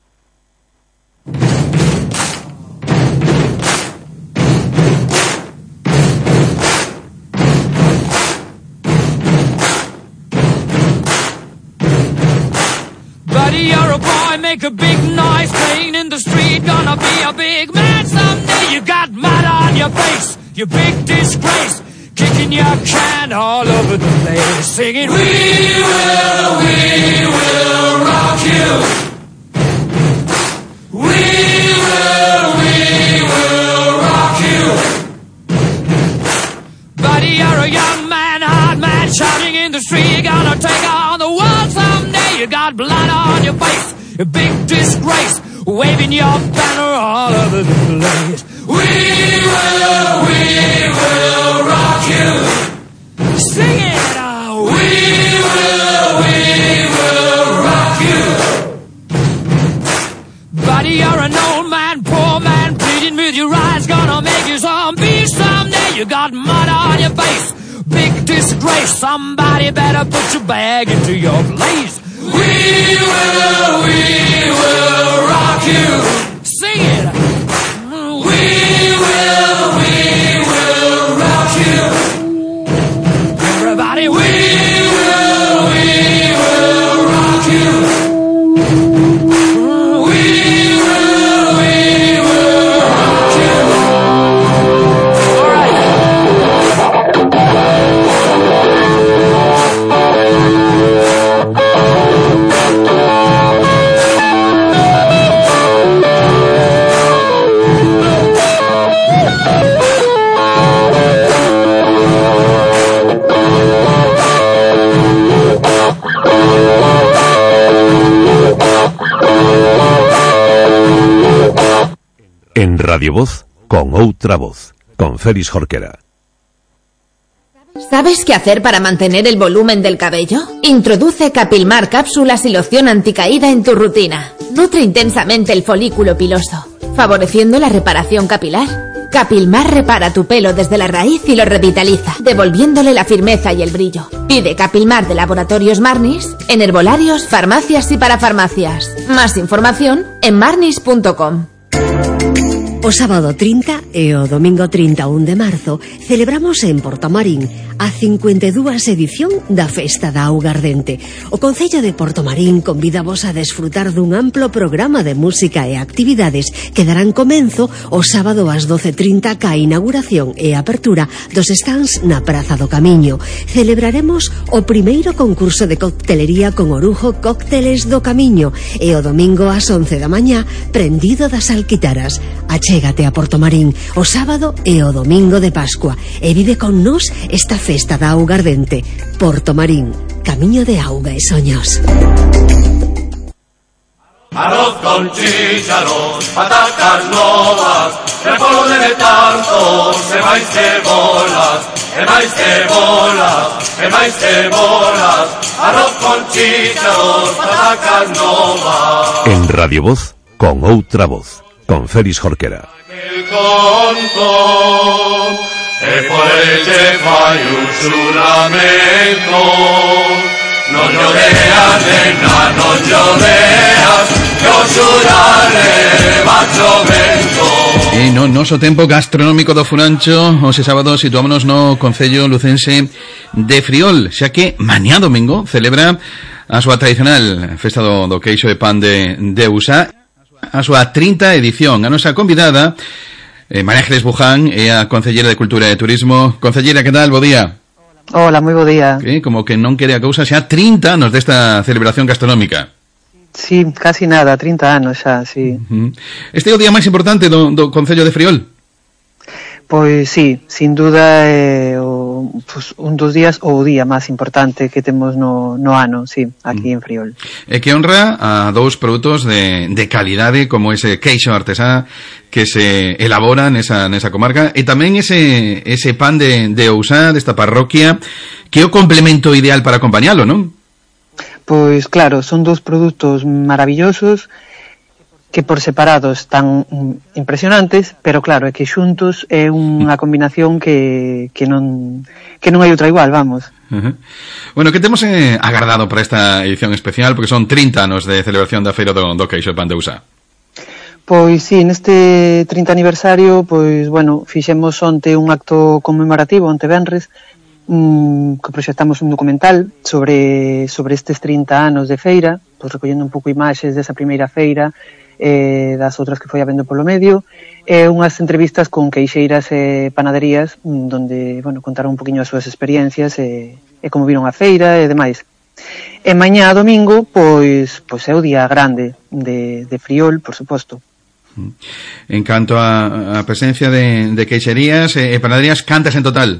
[SPEAKER 21] Buddy, you're a boy, make a big noise, playing in the street, gonna be a big man someday. You got mud on your face, you big disgrace, kicking your can all over the place, singing, We will rock you. We will rock you. Buddy, you're a young man, hard man, shouting in the street, you're gonna take on the world someday. You got blood on your face, a big disgrace, waving your banner all over the place. We will rock you. Sing it out. We will rock you. Buddy, you're an old man, poor man, with your eyes, gonna make you zombie someday. You got mud on your face, big disgrace. Somebody better put your bag into your place. We will rock you. Sing it. We will rock you. Everybody, we will rock you. We will rock you. All right.
[SPEAKER 5] En Radio Voz, con outra voz, con Félix Jorquera.
[SPEAKER 3] ¿Sabes qué hacer para mantener el volumen del cabello? Introduce Capilmar cápsulas y loción anticaída en tu rutina. Nutre intensamente el folículo piloso, favoreciendo la reparación capilar. Capilmar repara tu pelo desde la raíz y lo revitaliza, devolviéndole la firmeza y el brillo. Pide Capilmar de Laboratorios Marnis en herbolarios, farmacias y parafarmacias. Más información en marnis.com.
[SPEAKER 9] O sábado 30 e o domingo 31 de marzo celebramos en Portomarín a 52ª edición da Festa da Auga Ardente. O Concello de Portomarín convídavos a desfrutar dun amplo programa de música e actividades que darán comenzo o sábado ás 12:30 ca inauguración e apertura dos stands na Praza do Camiño. Celebraremos o primeiro concurso de coctelería con orujo Cócteles do Camiño e o domingo ás 11 da mañá Prendido das Alquitaras. Achégate a Portomarín o sábado e o domingo de Pascua e vive con nós esta Festa da Auga Ardente. Portomarín, camiño de auga e soños.
[SPEAKER 22] Arroz con chícharos, patacas novas, repollo de tanto, e máis cebolas, e máis cebolas, e máis cebolas. Arroz con chícharos, patacas novas.
[SPEAKER 5] En Radio Voz, con outra voz, con Félix Jorquera.
[SPEAKER 22] El conto, e por elle fai un xuramento. Non lloreas, nena, non lloreas, que o xurare va chovendo.
[SPEAKER 2] E no noso tempo gastronómico do Furancho, hoxe sábado situámonos no Concello Lucense de Friol, xa que mañá domingo celebra a súa tradicional festa do queixo e pan de Usá, a súa 30ª edición. A nosa convidada, María Ángeles Buján, é a Concellera de Cultura e Turismo. Concellera, que tal? Bo día.
[SPEAKER 23] Hola, moi bo día.
[SPEAKER 2] Como que non quere a cousa xa 30 anos desta celebración gastronómica.
[SPEAKER 23] Sí, casi nada, 30 anos xa, sí.
[SPEAKER 2] Este é o día máis importante do Concello de Friol?
[SPEAKER 23] Pois sí, sin duda un dos días ou o día máis importante que temos no ano, sí, aquí en Friol.
[SPEAKER 2] E que honra a dous produtos de calidade como ese queixo artesá que se elabora nesa comarca e tamén ese pan de Ousá, desta parroquia, que é o complemento ideal para acompañalo, non?
[SPEAKER 23] Pois claro, son dous produtos maravillosos que por separado están impresionantes, pero claro, é que xuntos é unha combinación que non hai outra igual, vamos.
[SPEAKER 2] Bueno, que temos agardado para esta edición especial, porque son 30 anos de celebración da Feira do Queixo e Pan de Ousá.
[SPEAKER 23] Pois sí, neste 30 aniversario, pois, bueno, fixemos onte un acto conmemorativo, onte venres, que proxectamos un documental sobre estes 30 anos de feira, pois recollendo un pouco imaxes desa primeira feira, das outras que foi habendo polo medio, e unhas entrevistas con queixeiras e panaderías donde, bueno, contaron un poquinho as súas experiencias e como viron a feira e demais. E mañá domingo, pois é o día grande de Friol, por suposto.
[SPEAKER 2] En canto a presencia de queixerías e panaderías, cantas en total?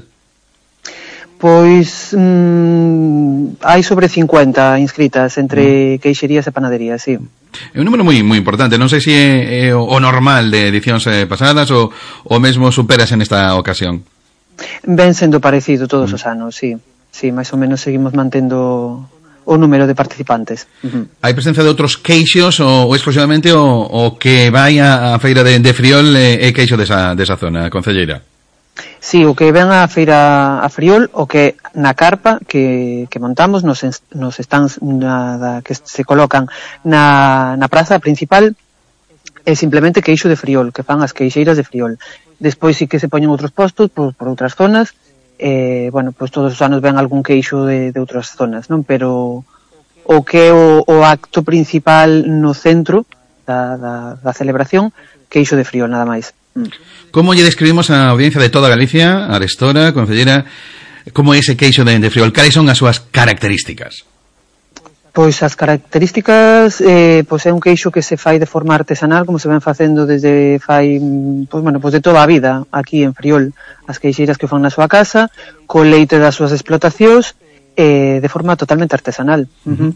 [SPEAKER 23] Pois hai sobre 50 inscritas entre queixerías e panaderías, sí.
[SPEAKER 2] É un número moi importante, non sei se é o normal de edicións pasadas ou mesmo superas en esta ocasión.
[SPEAKER 23] Ven sendo parecido todos os anos, sí. Sí, máis ou menos seguimos mantendo o número de participantes.
[SPEAKER 2] Hai presencia de outros queixos ou exclusivamente o que vai a feira de Friol é queixo desa zona, concelleira?
[SPEAKER 23] Sí, o que ven a feira a Friol, o que na carpa que montamos nos stands que se colocan na praza principal é simplemente queixo de Friol, que fan as queixeiras de Friol. Despois sí que se poñen outros postos por outras zonas, bueno, pois todos os anos ven algún queixo de outras zonas, non? Pero o que é o acto principal no centro da celebración, queixo de Friol, nada máis.
[SPEAKER 2] Como lle describimos a audiencia de toda Galicia, arestora, concellera, como é ese queixo de Friol? Cales son as súas características?
[SPEAKER 23] Pois as características, pois é un queixo que se fai de forma artesanal, como se ven facendo desde fai, pois bueno, pois de toda a vida aquí en Friol, as queixeiras que fan na súa casa, co leite das súas explotacións, de forma totalmente artesanal.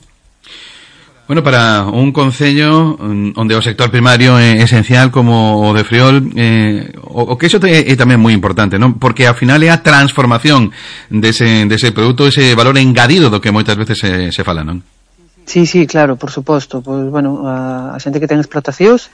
[SPEAKER 2] Bueno, para un concello onde o sector primario é esencial como o de Friol, o queixo é tamén moi importante, non? Porque ao final é a transformación dese produto, ese valor engadido do que moitas veces se fala, non?
[SPEAKER 23] Sí, claro, por suposto. Pois, bueno, a xente que ten explotacións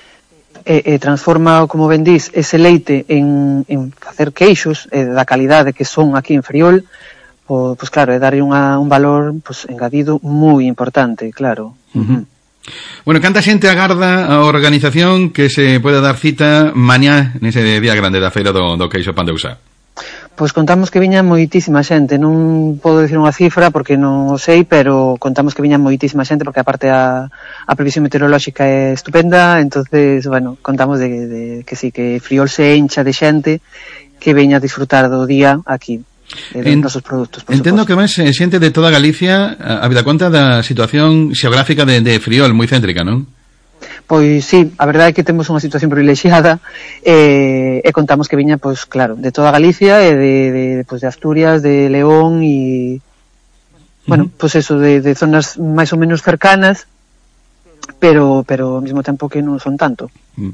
[SPEAKER 23] transforma, como ben dís, ese leite en facer queixos da calidade que son aquí en Friol. Pois claro, é darlle un valor engadido moi importante, claro.
[SPEAKER 2] Bueno, canta xente agarda a organización que se poida dar cita mañá nese día grande da feira do queixo Pan de Usá?
[SPEAKER 23] Pois contamos que viña moitísima xente, non podo dicir unha cifra porque non o sei, pero contamos que viña moitísima xente porque aparte a previsión meteorolóxica é estupenda, entonces, bueno, contamos de que sí, que Friol se encha de xente que veña a disfrutar do día aquí. Nosos produtos,
[SPEAKER 2] entendo que máis xente de toda Galicia a vida conta da situación xeográfica de Friol, moi céntrica, non?
[SPEAKER 23] Pois sí, a verdade é que temos unha situación privilexiada e contamos que viña, pois claro, de toda Galicia e de Asturias, de León e bueno, pois eso, de zonas máis ou menos cercanas, pero ao mesmo tempo que non son tanto.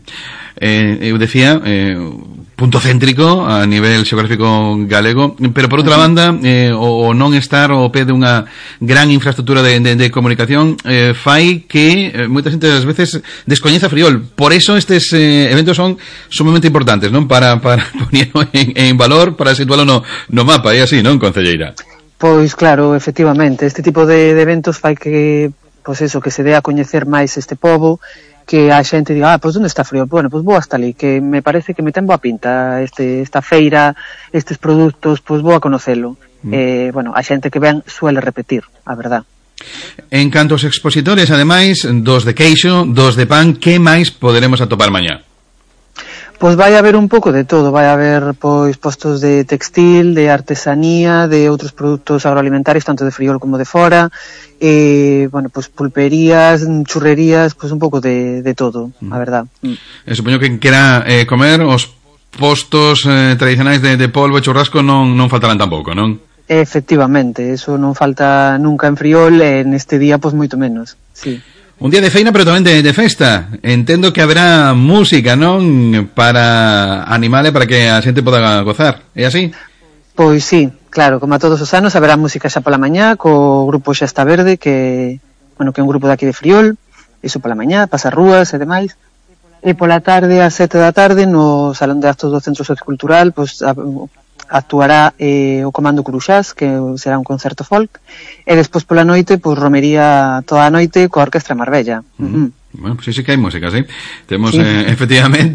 [SPEAKER 2] Eu decía punto céntrico a nivel xeográfico galego, pero por outra banda o non estar ao pé dunha gran infraestructura de comunicación fai que moita xente ás veces descoñeza Friol. Por eso estes eventos son sumamente importantes, non? Para ponerlo en valor, para situalo no mapa, é así, non, concelleira?
[SPEAKER 23] Pois claro, efectivamente, este tipo de eventos fai que, pois eso, que se dé a coñecer máis este pobo, que a xente diga, pois onde está Friol? Bueno, pois vou hasta ali, que me parece que me ten boa pinta esta feira, estes produtos, pois vou a conocelo. Bueno, a xente que ven suele repetir, a verdad.
[SPEAKER 2] En canto aos expositores, ademais, dos de queixo, dos de pan, que máis poderemos atopar mañá?
[SPEAKER 23] Pois vai haber un pouco de todo, vai haber pois postos de textil, de artesanía, de outros produtos agroalimentarios, tanto de Friol como de fora, bueno, pois pulperías, churrerías, pois un pouco de todo, a verdad.
[SPEAKER 2] Supoño que quera comer os postos tradicionais de polvo e churrasco non faltarán tampouco, non?
[SPEAKER 23] Efectivamente, eso non falta nunca en Friol e neste día pois moito menos, sí.
[SPEAKER 2] Un día de feina, pero tamén de festa. Entendo que haberá música, non? Para animale, para que a xente poda gozar. É así?
[SPEAKER 23] Pois sí, claro, como a todos os anos haberá música xa pola mañá co grupo Xesta Verde, que é un grupo daqui de Friol, iso pola mañá, pasa rúas e demais. E pola tarde, ás 7 da tarde, no Salón de Actos do Centro Sociocultural, pois actuará o Comando Curuxás, que será un concerto folk, e despois pola noite, pois romería toda a noite coa Orquestra Marbella.
[SPEAKER 2] Bueno, pues sí que hai música, sí. Temos, efectivamente,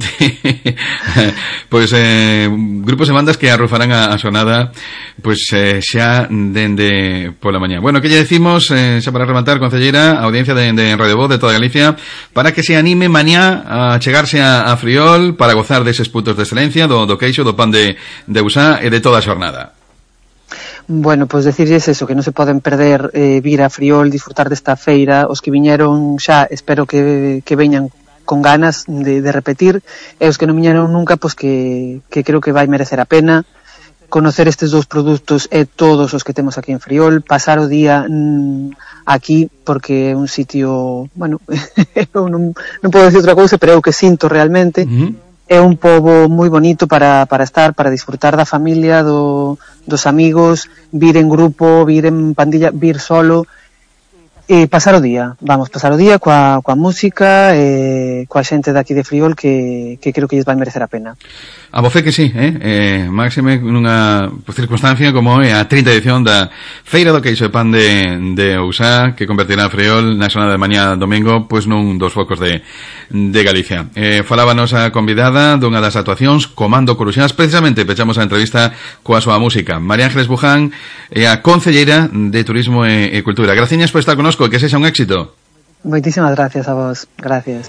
[SPEAKER 2] pois grupos e bandas que arrufarán a xornada pois xa dende pola mañá. Bueno, que lle decimos, xa para rematar, concelleira, a audiencia de Radio Voz de toda Galicia, para que se anime mañá a chegarse a Friol para gozar deses puntos de excelencia do queixo, do pan de Usá e de toda a xornada.
[SPEAKER 23] Bueno, pois decirles eso, que non se poden perder vir a Friol, disfrutar desta feira. Os que viñeron xa, espero que veñan con ganas de repetir, e os que non viñeron nunca, pois que creo que vai merecer a pena conocer estes dous produtos e todos os que temos aquí en Friol, pasar o día aquí, porque é un sitio, bueno, non podo decir outra cousa, pero é o que sinto realmente. É un pobo moi bonito para estar, para disfrutar da familia, dos amigos, vir en grupo, vir en pandilla, vir solo. pasar o día coa música, coa xente daqui de Friol que creo que lles vai merecer a pena.
[SPEAKER 2] A voce que sí, máxime nunha circunstancia como é a 30ª edición da Feira do Queixo e Pan de Ousá, que convertirá a Friol na xornada de mañá domingo pois nun dos focos de Galicia. Falábanos a convidada dunha das actuacións, Comando Coruxás. Precisamente pechamos a entrevista coa súa música. María Ángeles Buján é a concelleira de Turismo e Cultura. Graciñas por estar connosco e que sexa un éxito.
[SPEAKER 23] Moitísimas gracias a vos. Gracias.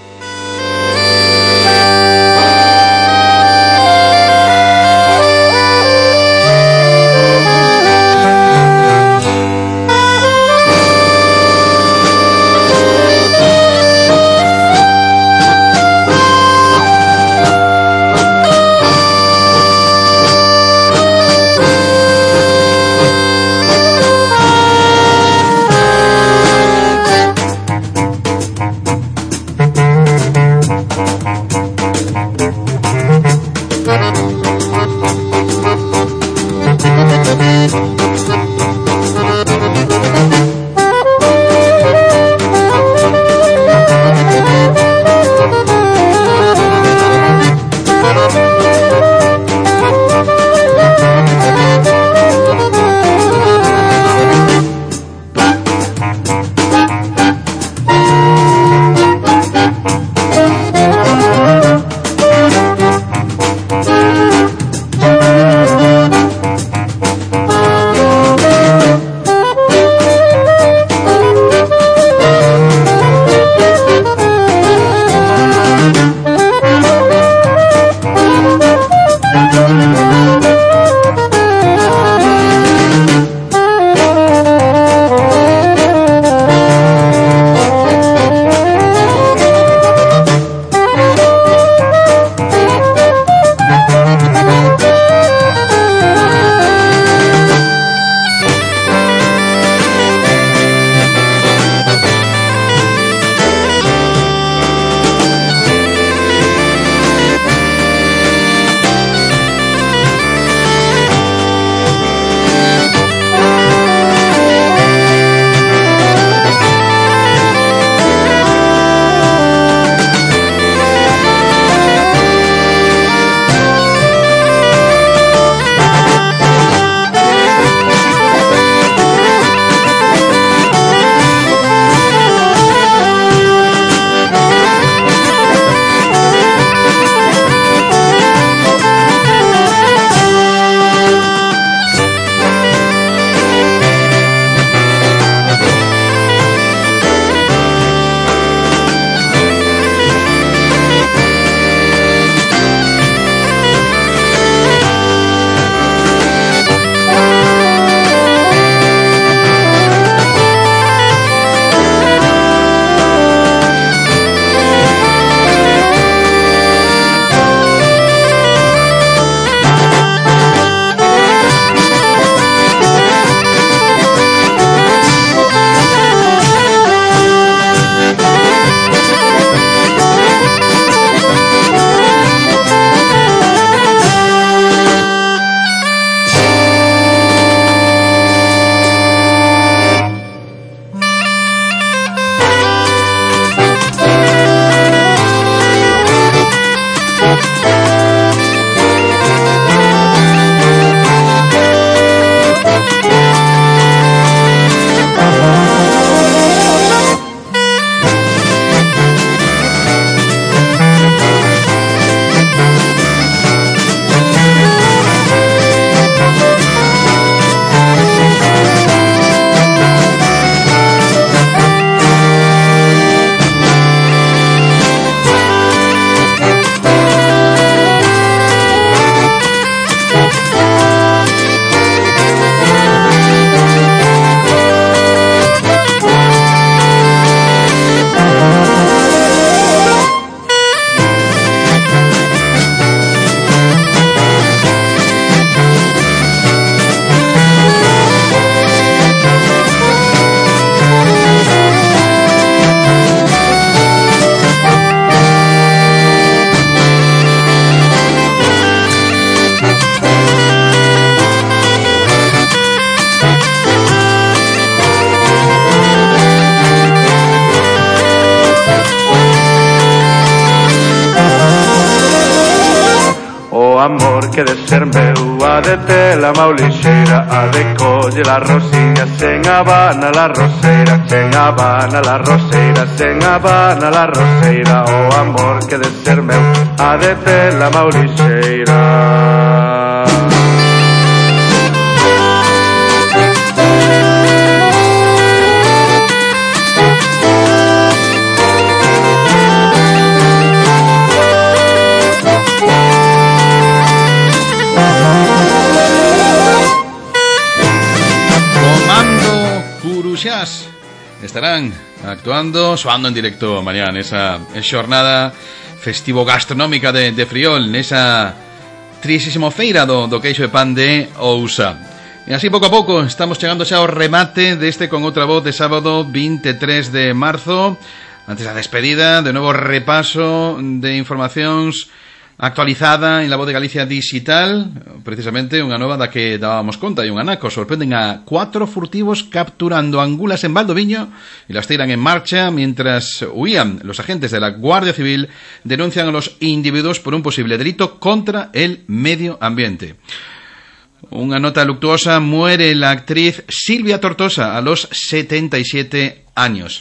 [SPEAKER 22] amor que de ser meu, ha de tela mau lixeira, ha de colle la rosiña, sen Habana la roseira, sen Habana la roseira, sen Habana la roseira, o amor que de ser meu, ha de tela mau lixeira.
[SPEAKER 2] Estarán actuando, soando en directo mañá nesa xornada festivo gastronómica de Friol, nesa 30ª feira do queixo de pan de Ousa. E así pouco a pouco estamos chegando xa ao remate deste Con Outra Voz de sábado 23 de marzo. Antes da despedida, de novo repaso de informacións actualizada en La Voz de Galicia Digital, precisamente unha nova da que dábamos conta, e un anaco. Sorprenden a 4 furtivos capturando angulas en Valdoviño y las tiran en marcha mientras huían. Los agentes de la Guardia Civil denuncian a los individuos por un posible delito contra el medio ambiente. Una nota luctuosa: muere la actriz Silvia Tortosa a los 77 años.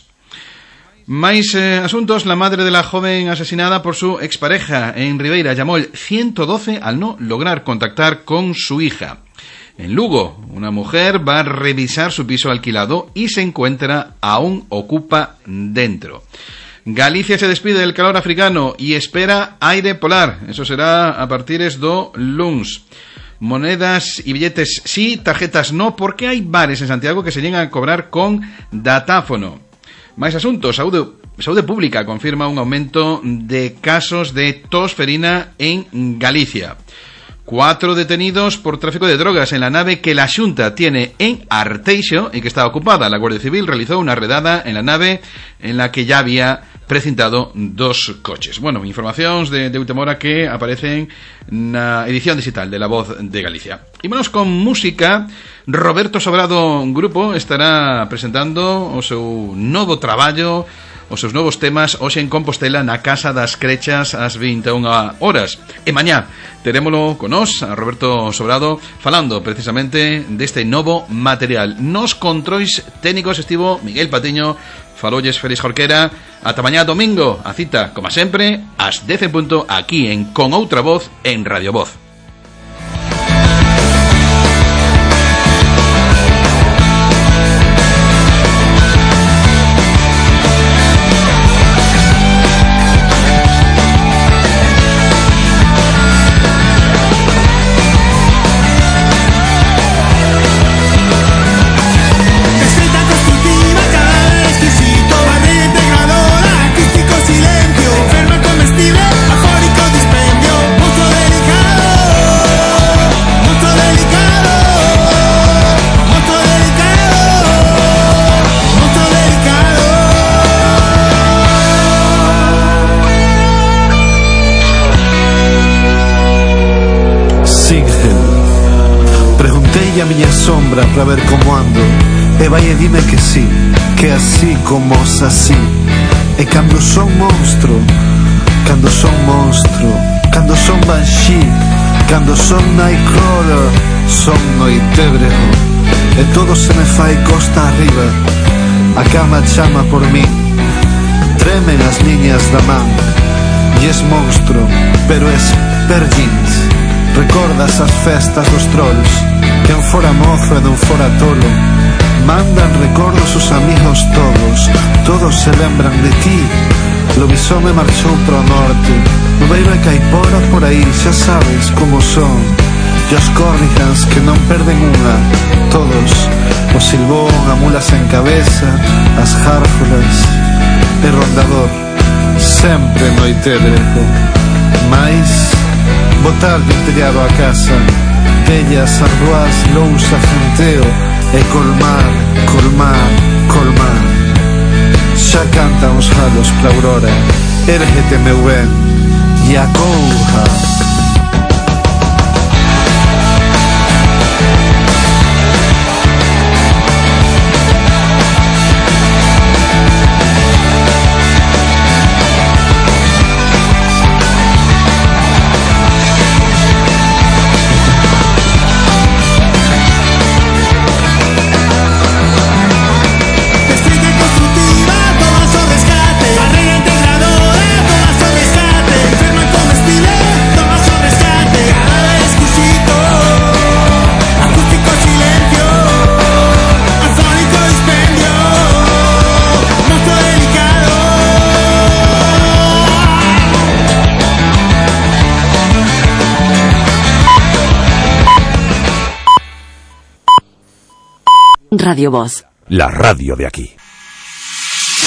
[SPEAKER 2] Más asuntos. La madre de la joven asesinada por su expareja en Ribeira llamó el 112 al no lograr contactar con su hija. En Lugo, una mujer va a revisar su piso alquilado y se encuentra aún ocupa dentro. Galicia se despide del calor africano y espera aire polar. Eso será a partir do luns. Monedas y billetes sí, tarjetas no, porque hay bares en Santiago que se llegan a cobrar con datáfono. Máis asuntos. Saúde Pública confirma un aumento de casos de tosferina en Galicia. 4 detenidos por tráfico de drogas en la nave que la Xunta tiene en Arteixo y que está ocupada. La Guardia Civil realizó una redada en la nave en la que ya había precintado 2 coches. Bueno, informacións de última hora que aparecen na edición digital de La Voz de Galicia. Y vámonos con música. Roberto Sobrado Grupo estará presentando o seu novo traballo, os seus novos temas hoxe en Compostela na Casa das Crechas ás 21 horas. E mañá terémolo con nós, a Roberto Sobrado, falando precisamente deste novo material. Nos controis técnicos estivo Miguel Patiño, falolles Félix Jorquera. Ata mañá domingo, a cita, como sempre, ás 10 en punto, aquí en Con Outra Voz en Radio Voz.
[SPEAKER 1] A miña sombra para ver como ando, e vai e dime que sí, que así como os así. E cando son monstro, cando son monstro, cando son banshee, cando son nightcrawler, son noitebrego, e todo se me fai costa arriba. A cama chama por min, tremen as liñas da man. E es monstro, pero es perjins. Recordas as festas dos trolls, quen fora mozo e non fora tolo. Mandan recordos os amigos todos se lembran de ti. Lobisome marchou pro norte, no Beiro e Caipora por aí, xa sabes como son. E os córrigans que non perden unha, todos, o silbón, a mulas en cabeza, as járfulas e rondador, sempre noitebrego. Mais botar de tellado a casa, tellas, ardoás, lousa, fronteo e colmar. Xa cantan os galos pra aurora, érguete meu ben e acouja.
[SPEAKER 4] Radio Voz.
[SPEAKER 5] La radio de aquí.